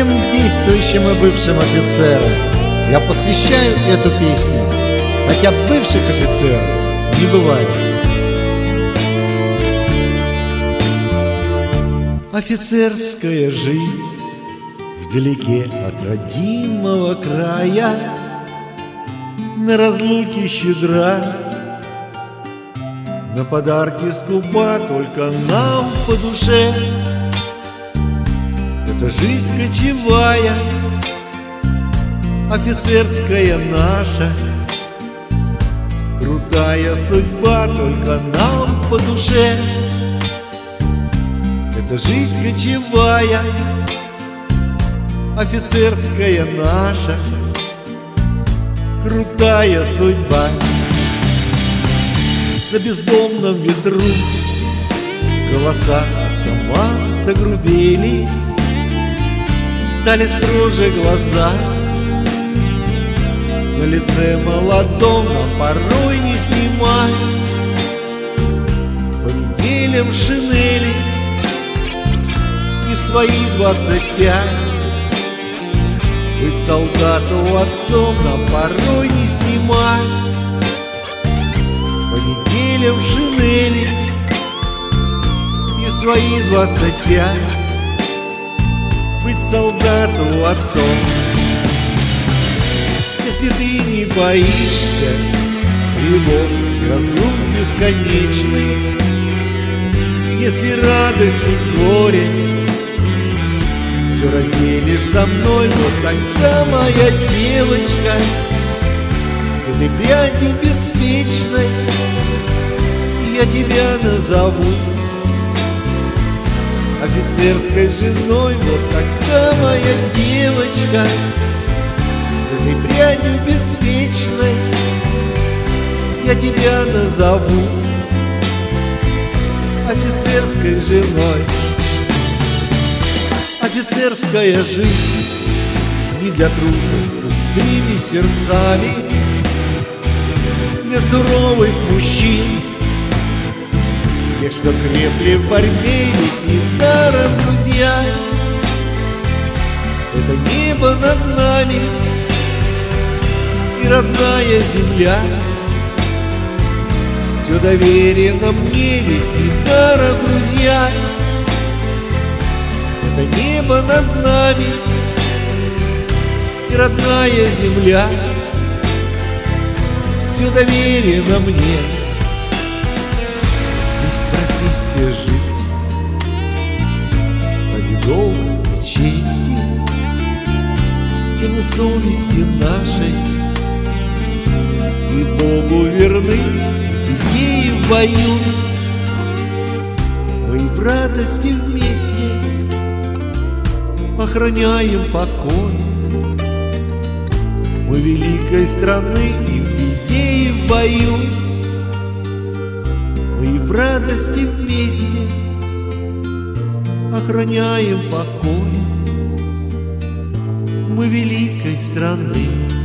Всем действующим и бывшим офицерам я посвящаю эту песню, хотя бывших офицеров не бывает. Офицерская жизнь вдалеке от родимого края, на разлуке щедра, на подарки скупа, только нам по душе. Это жизнь кочевая, офицерская наша, крутая судьба, только нам по душе. Это жизнь кочевая, офицерская наша, крутая судьба. На бездомном ветру голоса автомата грубели, стали строже глаза. На лице молодом нам порой не снимать по неделям шинели, и в свои 25 быть солдату отцом нам порой не снимать. По неделям в шинели и в свои 25 быть солдату отцом. Если ты не боишься тревог и разлук бесконечных, если радость и горе все разделишь со мной, вот тогда, моя девочка, с этой прядью беспечной я тебя назову офицерской женой. Вот тогда, моя девочка, с этой прядью беспечной я тебя назову офицерской женой. Офицерская жизнь не для трусов с пустыми сердцами, для суровых мужчин, тех, что крепли в борьбе, ведь недаром, друзья, это небо над нами и родная земля. Все доверено мне, ведь недаром, друзья, это небо над нами и родная земля. Все доверено мне. Есть профессия жить ради долга и чести, тем и совести нашей, и Богу верны в беде и в бою. Мы и в радости вместе охраняем покой. Мы великой страны и в беде, и в бою. Мы и в радости вместе охраняем покой. Мы великой страны.